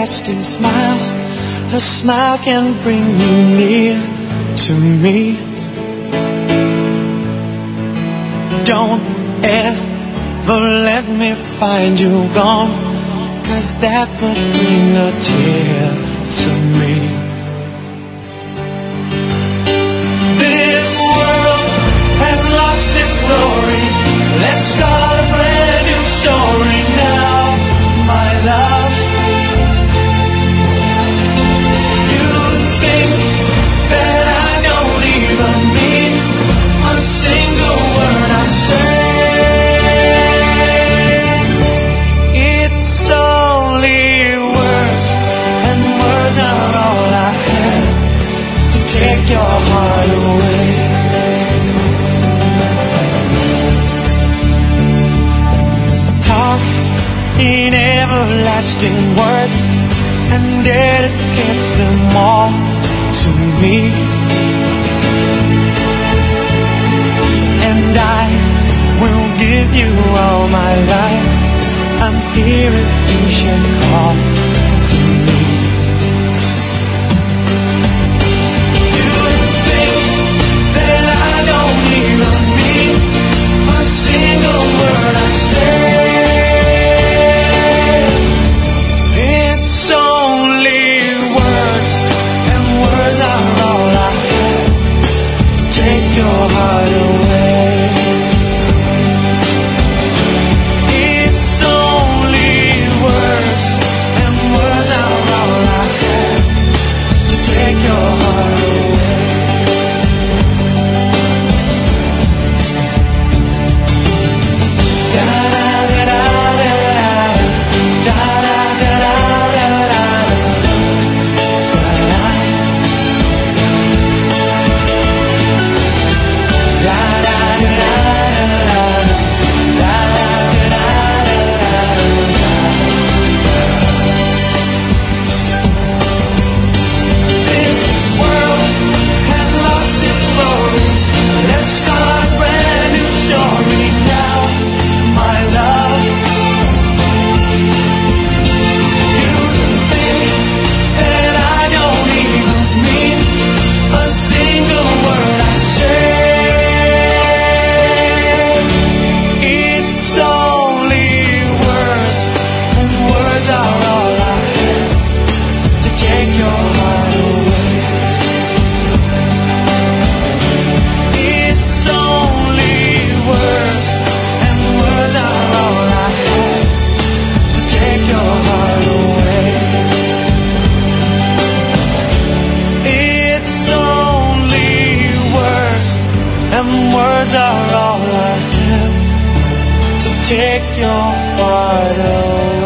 everlasting smile. A smile can bring you near to me. Don't ever let me find you gone, 'cause that would bring a tear to me. This world has lost its glory. Let's start a brand new story now, my love. You think that I don't even mean a single word I say. It's only words, and words are all I have to take your heart away. Talk in everlasting words and dedicate them all to me. And I will give you all my life. I'm here if you should call to me. You think that I don't even mean a single word I say. It's only words, and words are all I have to take your heart away. It's only words, and words are all I have to take your heart away. Da da da da da da da da da da da. Let's start a brand new story now, my love. You think that I don't even mean a single word I say. It's only words, and words are all I have to take your heart away. It's only words, and words are all I have to take your heart away. It's only words, and words are all I have to take your heart away.